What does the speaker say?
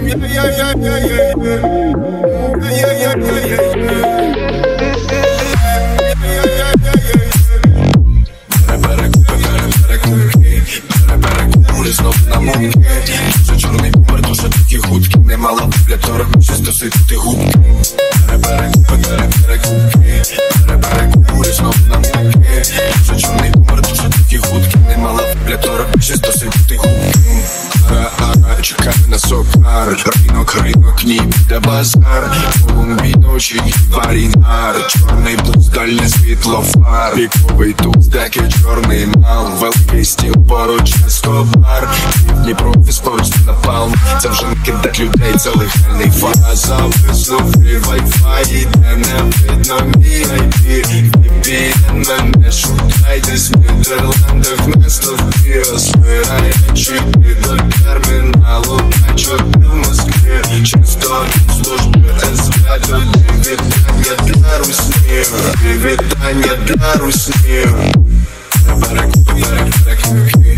Знов на мові, дуже чорний бумер, дуже такі гудки. Не мала для того, щось досить губки. Перекури знов на мові, дуже чорний бумер, дуже такі гудки. Не мала для того, щось досить губки. Чекаю на сокар, ринок, ні, де базар. Колумбій ночі, варінар, чорний блуз, дальне світло фар. Піковий туз, деки, чорний мал, великий стіл, поруч Ескобар. Дніпро, поруч напалм, це вже не кидать людей, це легальний фаза. Виснув і вайфай, де не видно мій IP. VPN мене шукай, десь в Нідерландах, вместо в Біосфера. Чіпи до терміналу, бачу в Москві. Чисто служби СВ, тобі вітання для русні. Вітання для русні. Перекупи,